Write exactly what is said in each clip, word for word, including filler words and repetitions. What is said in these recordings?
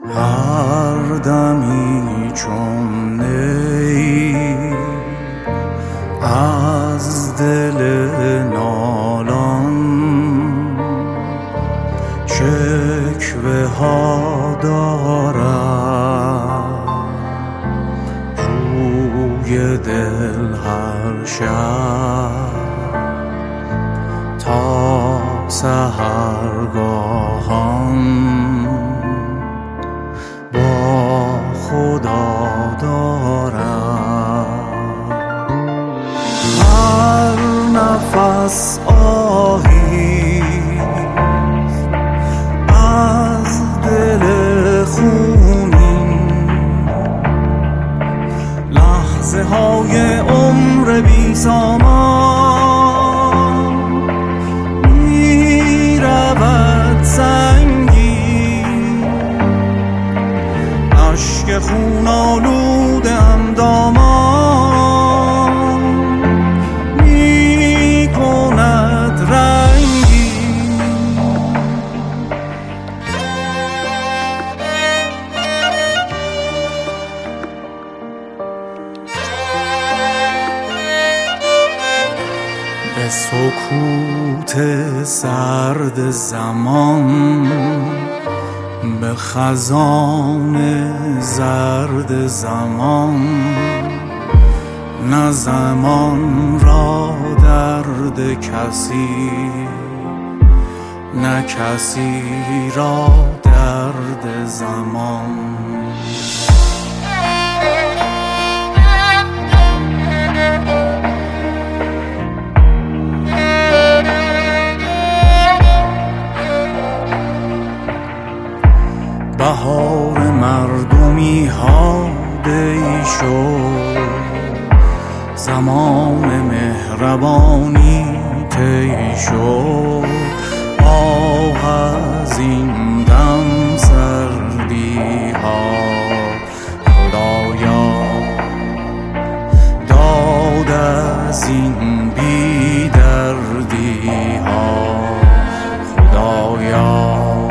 هر دمی چون نی از دل نالان شکوه ها دارم روی دل هر شب تا سحرگاهان با خدا دارم. هر نفس آهی از دل خونین، لحظه های عمر بی سامان می رود سنگین، اشک خون آلوده اندامان می کند رنگی. به سکوت سرد زمان، به خزان زرد زمان، نه زمان را درد کسی، نه کسی را درد زمان. بهار مردمی ها دی شد، زمان مهربانی طی شد. آه از این دم سردی ها خدایا، داد از این بی دردی ها خدایا.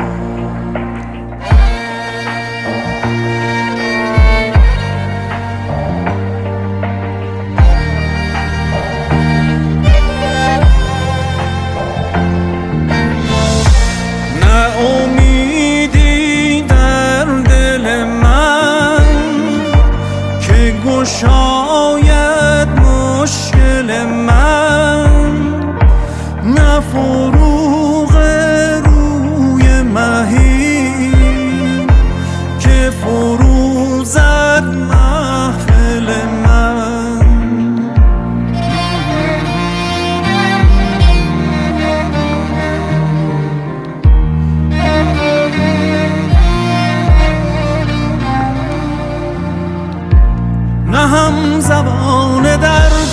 شاید مشکل من، نه فروغ روی مهی که فروزد محفل من. نه هم زبان درد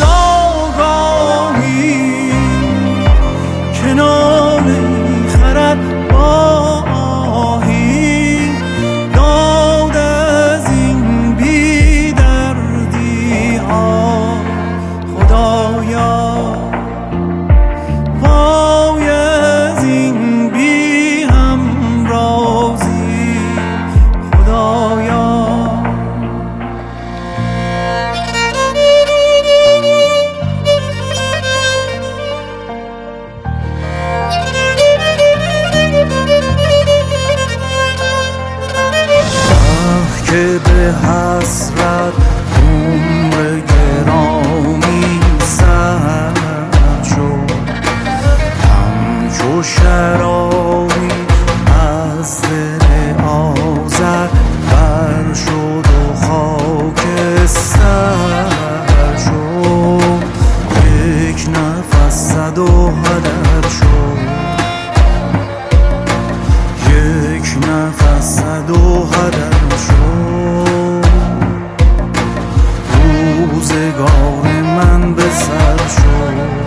آگاهی که نالی خرد با آهی، داد از این بی دردی ها خدایا. وای از این بی همرازی خدایا. که به حسرت عمر گرامی سرد شد، همچو شرابی از دل آذر بر شد و خاکستر شد. یک نفس زد و هدر شد، یک نفس زد و هدر شد. روزگار من به سر شد،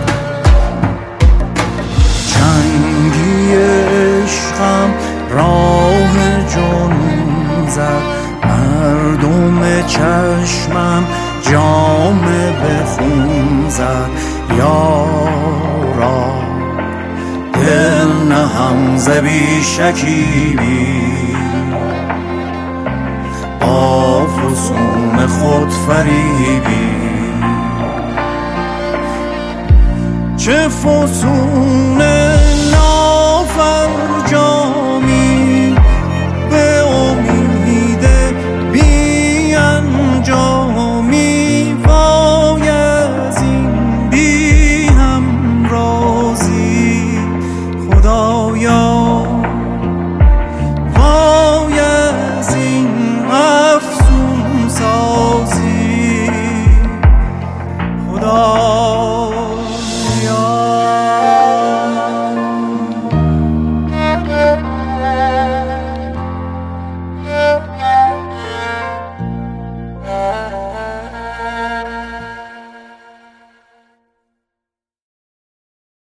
چنگی عشقم راه جنون زد. مردم چشمم جام به خون زد. یارا دل نهم ز بی شکیبی، فسون خود فریبی، چه فسون